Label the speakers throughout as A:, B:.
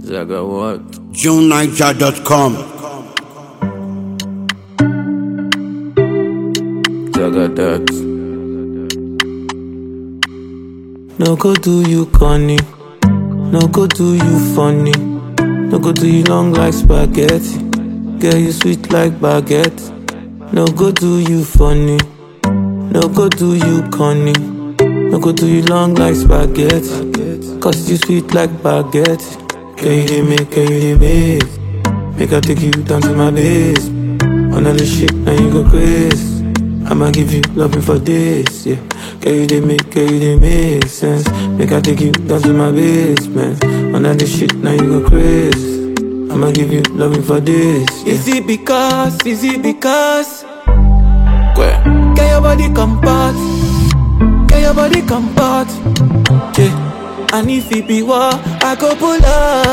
A: Zaga what?
B: JuneNiger.com.
A: Zaga that.
C: No go do you corny, no go do you funny, no go do you long like spaghetti, girl you sweet like baguette. No go do you funny, no go do you corny, no go do you long like spaghetti, cause you sweet like baguette. Girl you dey make I take you down to my base. Another shit now you go crazy. I'ma give you loving for this, yeah. Girl, you dey make sense. Make I take you down to my basement. On that shit, now you go crazy. I'ma give you loving for this, yeah. Is it because Get your body comfort, get your body comfort, yeah. And if it be war, I go pull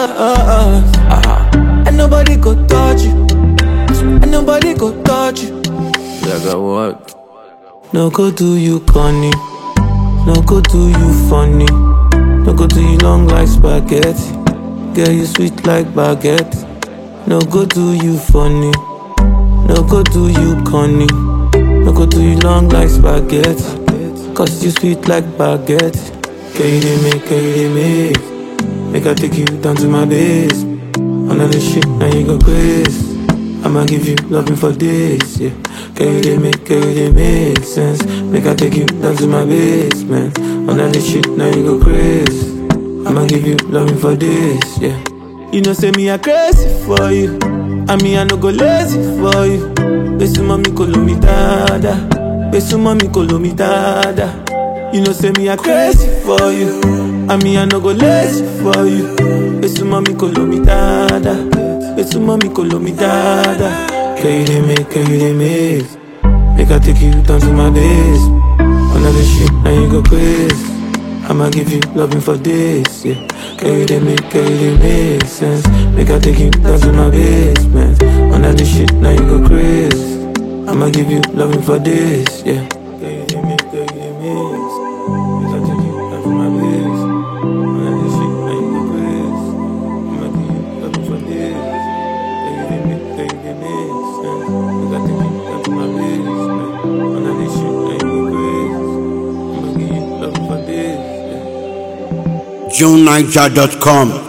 C: up, and nobody go touch you, and nobody go touch you.
A: Zaga what?
C: No go do you corny, no go do you funny, no go do you long like spaghetti, girl you sweet like baguette. No go do you funny, no go do you corny, no go do you long like spaghetti, cause you sweet like baguette. Girl you dey make I take you down to my base. Another shit now you go crazy. I'ma give you loving for this, yeah. Girl, you dey make sense. Make I take you down to my basement. On that shit, now you go crazy. I'ma give you loving for this, yeah. You know, say me I crazy for you. I mean, I no go lazy for you. Besu mami kolo mi dada. Besu mami kolo mi dada. You know, say me I crazy for you. I mean, I no go lazy for you. Besu mami kolo mi dada. Besu mami kolo mi dada. Girl, you dey make make I take you down to my base. Another shit, now you go crazy. I'ma give you loving for this, yeah. Girl, you dey make sense. Make I take you down to my basement. Another shit, now you go crazy. I'ma give you loving for this, yeah. Girl, you dey make make I take you down to my base. Another shit, now you go crazy. I'ma give you loving for this. Girl, you dey make sense. Make I take you down to my basement. Another shit, now you go crazy. I'ma give you loving for this, yeah.
B: JuneNiger.com.